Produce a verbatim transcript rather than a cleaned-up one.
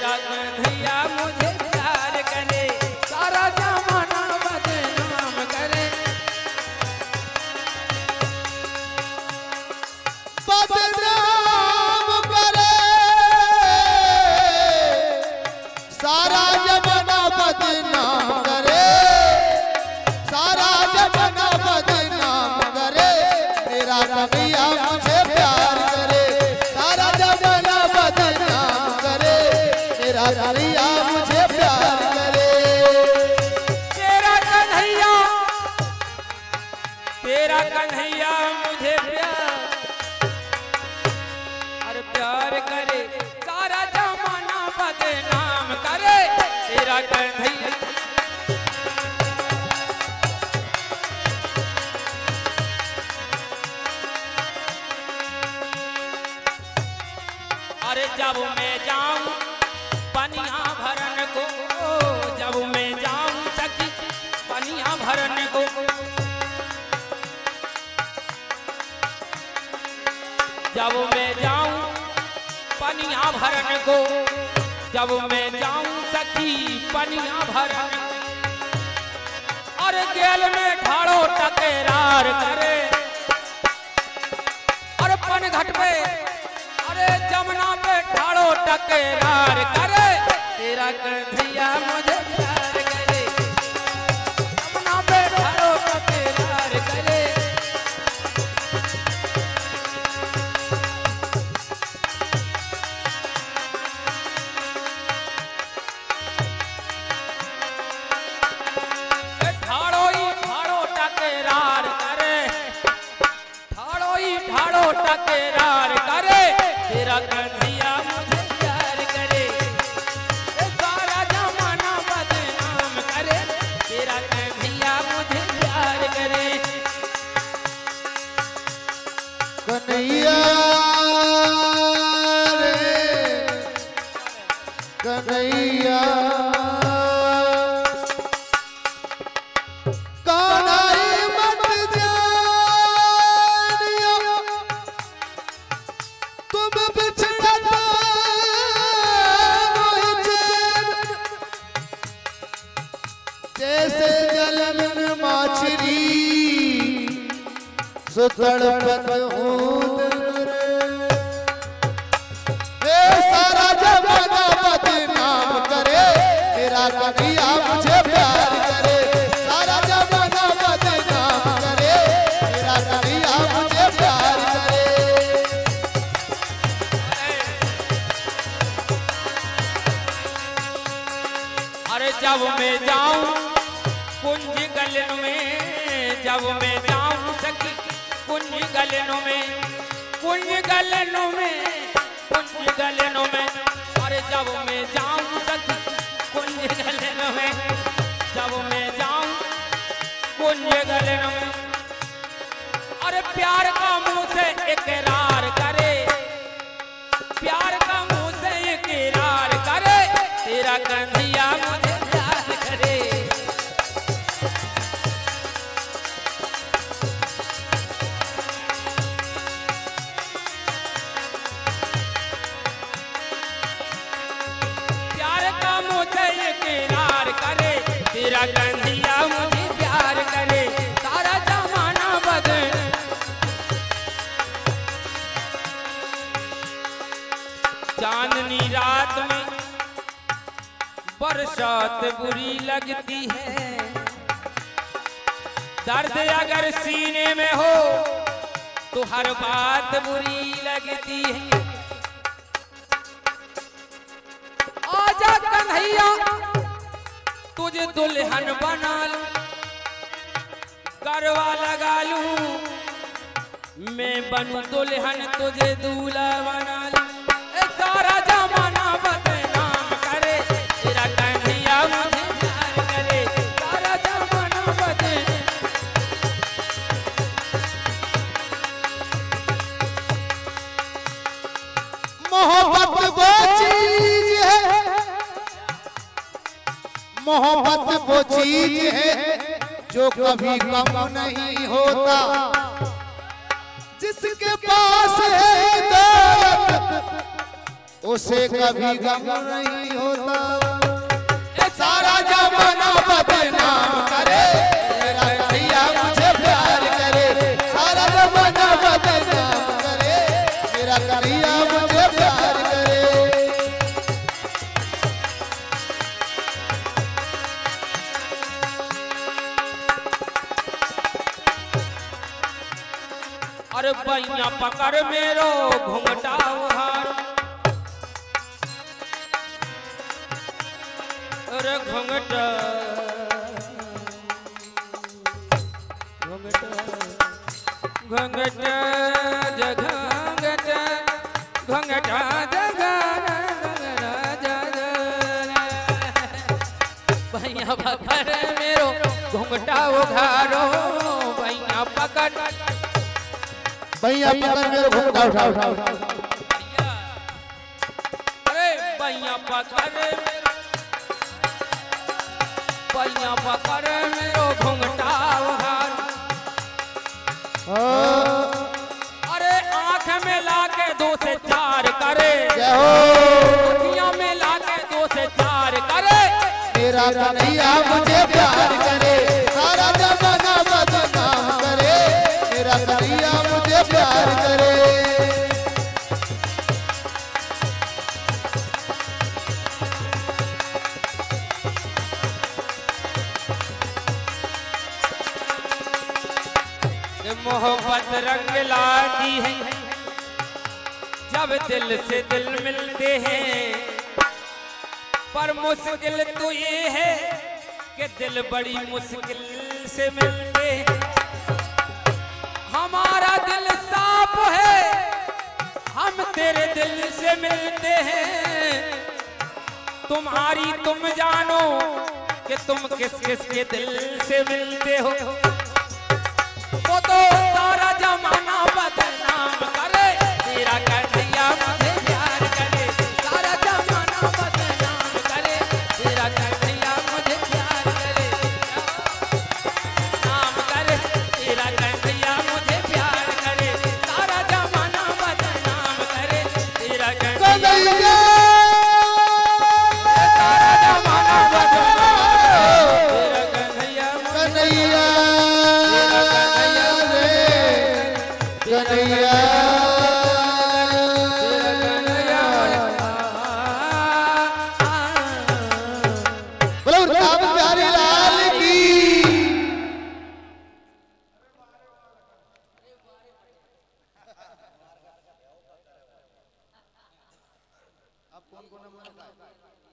तेरा कन्हैया मुझे प्यार करे, सारा जमाना बदनाम करे। बदनाम करे सारा जमाना बदनाम करे, सारा जमाना बदनाम करे। तेरा कन्हैया मुझे प्यार करे, सारा जमाना बदनाम करे। तेरा कन्हैया मुझे प्यार करे। तेरा कन्हैया, तेरा कन्हैया मुझे प्यार, अरे प्यार करे, सारा जमाना बदनाम करे। तेरा कन्हैया, अरे जब मैं जाऊं पनिया भरन को, जब मैं जाऊं सखी पनिया भरन को, जब मैं जाऊं पनिया भरन को, जब मैं जाऊं सखी पनिया भरन, अरे गेल में ढाड़ो टकरार करे, अरे पन घट पे, अरे जमुना पे ढाड़ो टकरार करे। तेरा कन्हैया मुझे प्यार करे, जमुना पे ढाड़ो टकरार करे। ढाड़ो ही ढाड़ो टकरार करे, ढाड़ो ही ढाड़ो टकरार करे। तेरा कन्हैया मुझे प्यार करे, सारा जमाना बदनाम करे। तेरा कन्हैया मुझे प्यार करे। कन्हैया रे कन्हैया, कान्हाई मत जानियो तुम बिछड़त मोहि चैन, जैसे जल में माछली सो तड़पत हूँ दिल रे। ए सारा जमाना बदनाम करे, तेरा कन्हैया मुझे प्यार करे, सारा जमाना बदनाम करे। तेरा कन्हैया मुझे प्यार करे। अरे जब मैं जाऊं कुंज गलन में, जब मैं जाऊं सखी कुंज गलनों में, कुंज गलनों में, कुंज गलनों में, अरे जब मैं जाऊं सखी कुंज गलनों में, जब मैं जाऊं कुंज गलनों में, अरे प्यार का मुंह से इकरार करे, प्यार का मुंह से इकरार करे। तेरा कन्हैया मुझे प्यार करे। प्यार का मुझे इकरार करे, तेरा कन्हैया मुझे प्यार करे। सारा जमाना बदल, चांदनी रात में बरसात बुरी लगती है, दर्द अगर सीने में हो तो हर बात बुरी लगती है। आजा कन्हैया तुझे दुल्हन बना लूं, गरबा लगा लूं, मैं बनूं दुल्हन तुझे दूल्हा बना लूं। ए सारा जमाना बदनाम करे, तेरा कन्हैया मुझे प्यार करे। सारा जमाना बदनाम, मोहब्बत वो चीज है, मोहब्बत वो चीज है जो कभी कम नहीं होता, जिसके पास है दौलत उसे कभी गम नहीं होता। सारा जमाना बदनाम करे, मेरा कन्हैया मुझे प्यार करे। सारा जमाना बदनाम करे, मेरा कन्हैया मुझे प्यार करे। अरे भैया पकड़ मेरो घुंघटा उहार, अरे घुंघटा घुंघटा घुंघटा जघंघटा घुंघटा जघना भैया पकड़ मेरो घुंघटा उघारो, भैया पकड़ भैया पकड़ मेरो घुंघटा उठा उठा। अरे भैया पकड़ भैया पकड़ मेरो घुंघटा उघार, अरे आंख में लाके दो से चार करे, आँखियां में लाके दो से चार करे, मेरा कन्हैया मुझे प्यार करे। सारा जमाना बदनाम करे, मेरा कन्हैया मुझे प्यार करे। मोहब्बत रंग लाती है जब दिल से दिल मिलते हैं, पर मुश्किल तो ये है कि दिल बड़ी मुश्किल से मिलते हैं। हमारा दिल साफ है, हम तेरे दिल से मिलते हैं, तुम्हारी तुम जानो कि तुम किस किस के दिल से मिलते हो। वो तो सारा जमाना बदनाम करे, तेरा कन्हैया मुझे प्यार करे। सारा जमाना बदनाम करे, तेरा कन्हैया मुझे प्यार करे। नाम करे, तेरा कन्हैया मुझे प्यार करे। सारा जमाना बदनाम करे, तेरा कन्हैया सारा जमाना बदनाम करे, तेरा कन्हैया कन्हैया कन्हैया बोलो राम प्यारे लाल की। अब कौन कौन नंबर का